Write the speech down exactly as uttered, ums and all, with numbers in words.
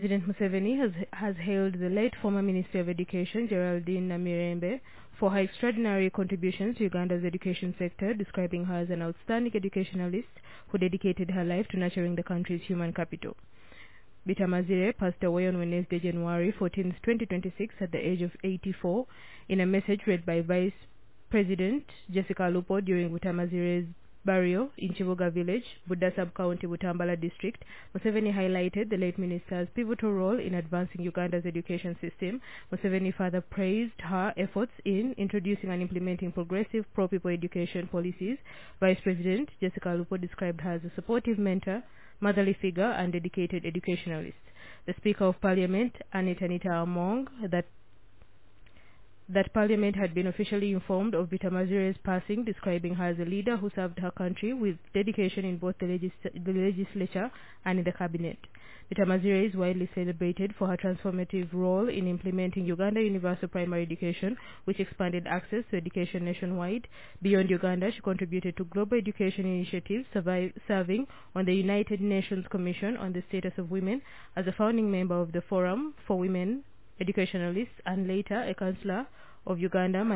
President Museveni has, has hailed the late former Minister of Education, Geraldine Namirembe, for her extraordinary contributions to Uganda's education sector, describing her as an outstanding educationalist who dedicated her life to nurturing the country's human capital. Bitamazire passed away on Wednesday, January fourteenth, twenty twenty-six, at the age of eighty-four. In a message read by Vice President Jessica Lupo during Butamazire's burial in Chibuga village, Buda Sub-County, Butambala District, Museveni highlighted the late minister's pivotal role in advancing Uganda's education system. Museveni further praised her efforts in introducing and implementing progressive pro-people education policies. Vice President Jessica Lupo described her as a supportive mentor, motherly figure, and dedicated educationalist. The Speaker of Parliament, Anita Anita Among, that that Parliament had been officially informed of Bitamazire's passing, describing her as a leader who served her country with dedication in both the, legis the legislature and in the cabinet. Bitamazire is widely celebrated for her transformative role in implementing Uganda Universal Primary Education, which expanded access to education nationwide. Beyond Uganda, she contributed to global education initiatives, survive, serving on the United Nations Commission on the Status of Women as a founding member of the Forum for Women Educationalists, and later a councillor of Uganda